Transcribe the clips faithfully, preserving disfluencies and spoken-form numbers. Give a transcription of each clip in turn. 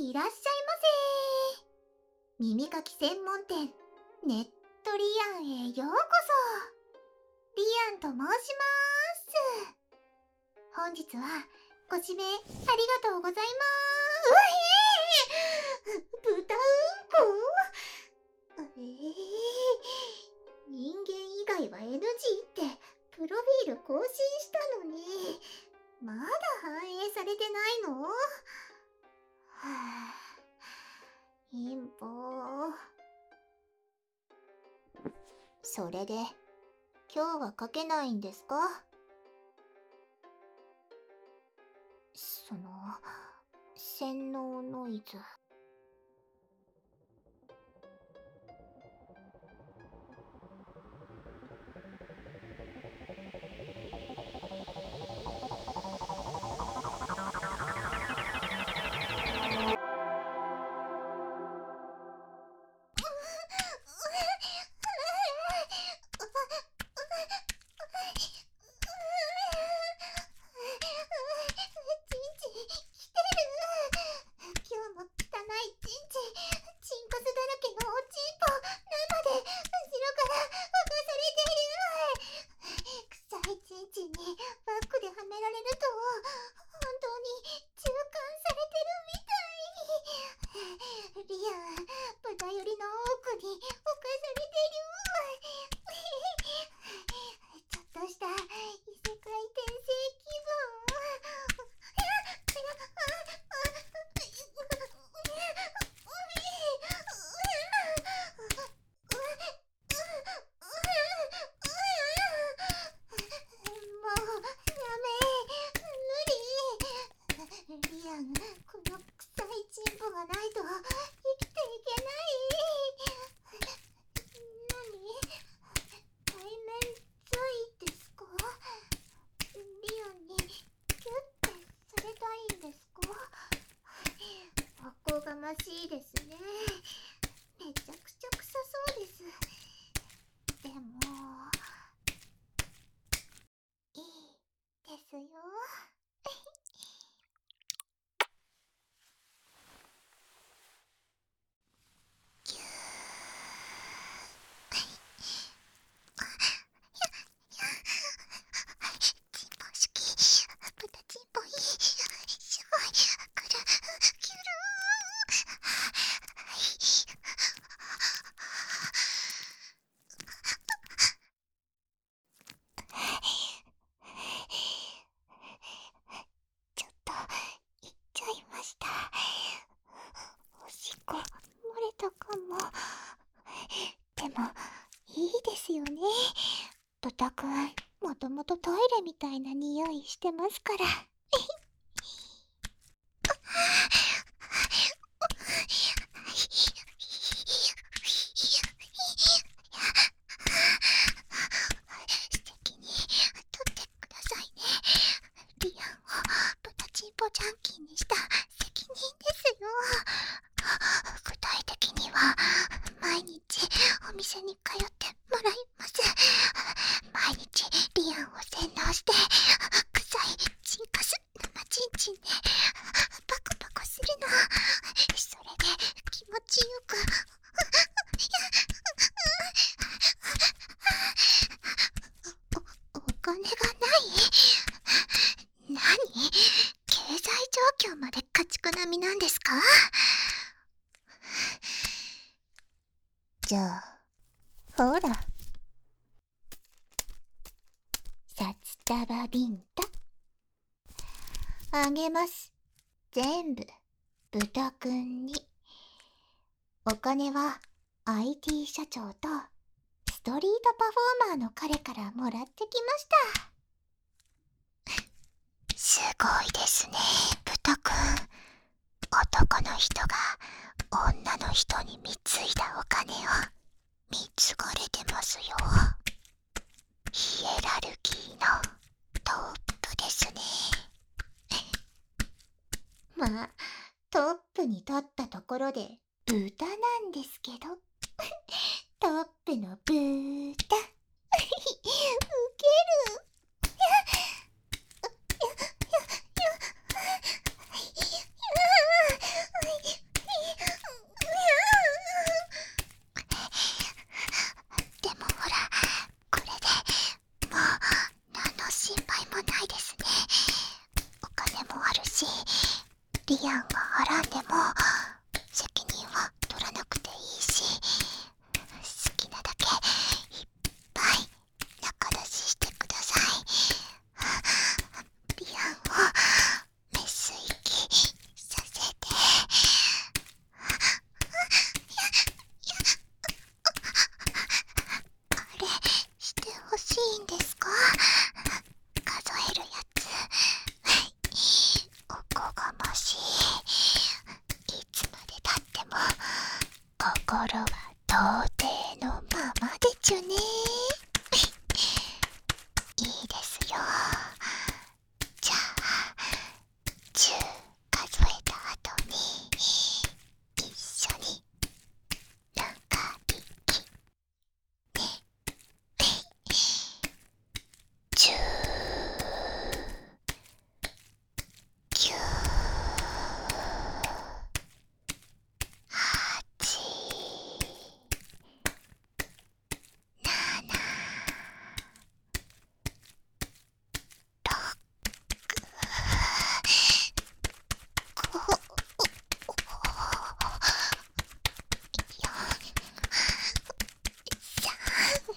いらっしゃいませ。耳かき専門店ネットリアンへようこそ。リアンと申します。本日はご指名ありがとうございます。うへー、豚うんこ。えー、人間以外は エヌジー ってプロフィール更新したのにまだ反映されてないの？はぁ、陰謀。それで今日は書けないんですか？その洗脳ノイズ。しいですね。めちゃくちゃ臭そうです。でもいいですよ。ぎゅー。チンポ好き。豚チンポいい。すごい。くる。キュルちょっと行っちゃいました。おしっこ漏れたかも。でもいいですよね。豚くんもともとトイレみたいな匂いしてますから。ジャンキーにした責任ですよ。具体的には毎日お店に通ってもらいます。毎日リアンを洗脳して臭いチンカス生チンチンでパクパクするの。それで気持ちよくお, お金がない？何？経済状況まで家畜並みなんですか？じゃあほら、札束ビンタあげます。全部豚くんに。お金は アイティー 社長とストリートパフォーマーの彼からもらってきました。すごいですね、豚くん。男の人が女の人に貢いだお金を貢がれてますよ。ヒエラルキーのトップですね。まあトップに立ったところで豚なんですけどトップの豚ウケる。 リアンがはらんでも責任は取らなくていいし、好きなだけいっぱい仲出ししてください。リアンをメス息させて。あれしてほしいんですか？数えるやつ。おこがましい。いつまでたっても心は童貞のままでちゅね。いいですよ。じゃあじゅう数えた後に一緒に長生きね。じゅうきゅうはちななろくごよんさん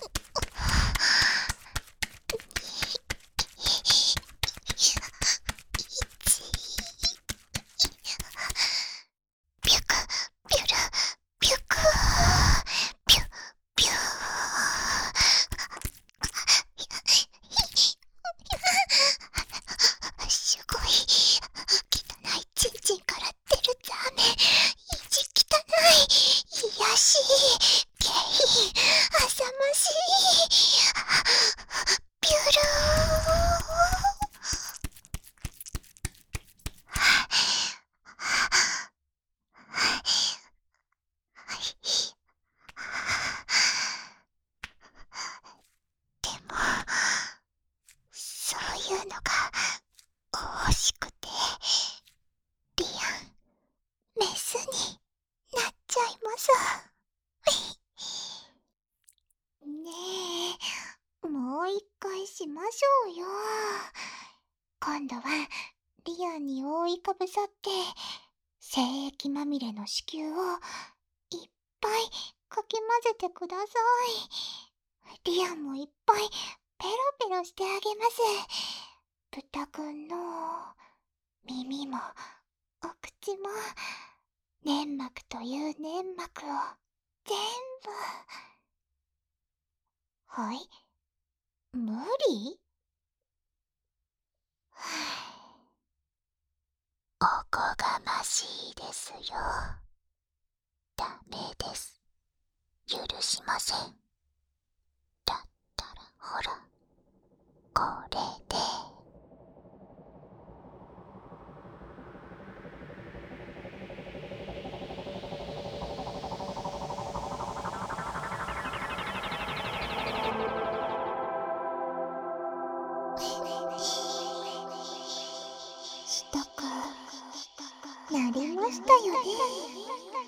ピュクピュルピュクピュピュすごい汚いチンチンから出るザーメン。意地汚い、いやしい、下品、浅ましい。ピュルでもそういうのが欲しくてリアンメスになっちゃいます。ねえ、もう一回しましょうよ。今度はリアンに覆いかぶさって精液まみれの子宮をいっぱいかき混ぜてください。リアンもいっぱいペロペロしてあげます。豚くんの耳もお口も粘膜という粘膜を全部。はい、無理？おこがましいですよ。ダメです。許しません。だったらほら、これで。したくなりましたよね。